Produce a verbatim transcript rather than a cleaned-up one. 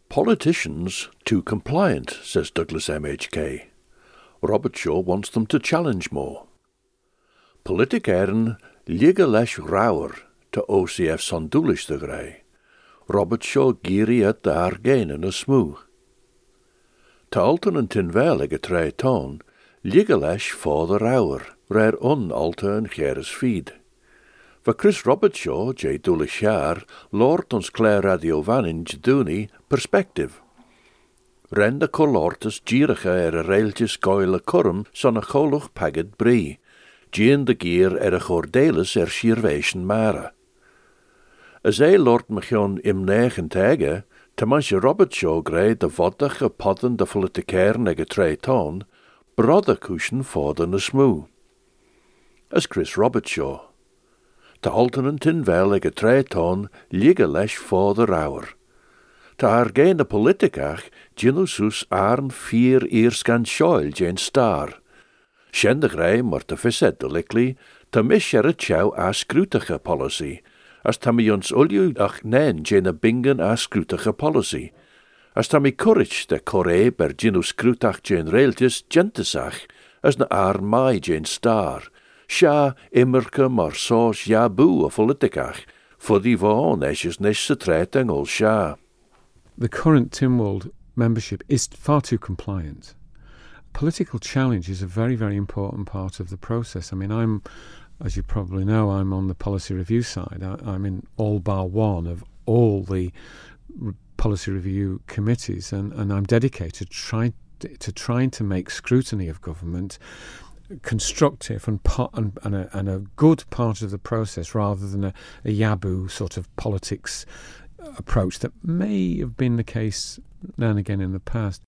Politicians too compliant, says Douglas M H K. Robert Shaw wants them to challenge more. Politicairen liege leis rauwer to O C F sondulish de grey. Robert Shaw giri at de argain in a smoo. Ta alten en tin wel ige trei toon, liege leis for the rauwer, rare un alter en geres feed. Va Chris Robert Shaw, J. Dúlis jaar, Lord ons Clare Radio Vanninge Dooney, perspective. Renda colortus gierige er a railtjes goile currum son a choluch pagged brie, gien de gier er a gordelis er shirvation mara. As ei Lord Machion im negen tage, Tamasje Robert Shaw grey de voddige podden de politicairn ege trei toon, brother cushion forden a smoo. As Chris Robert Shaw. Ta halten tin wel ege trei toon, liege leis for the rauwer. Ta haar geene politicach, ginusus arn vier eerskan schoil geen star. Shendig rij, maar te verzettelijkly, te mis er het jou a scrutige policy, as tammy ons ulju ach nen gene bingen a scrutige policy, as tammy courage de corre ber ginu scrutach gen railtjes gentesach, as na arn mai gen star. Sja immerke maar soos ja boe of politicach, voor die vaan esjes nes se treiting ol sja. The current Tynwald membership is far too compliant. Political challenge is a very, very important part of the process. I mean, I'm, as you probably know, I'm on the policy review side. I, I'm in all bar one of all the re- policy review committees, and, and I'm dedicated to, try, to trying to make scrutiny of government constructive and, po- and, and, a, and a good part of the process rather than a, a yaboo sort of politics approach that may have been the case now and again in the past.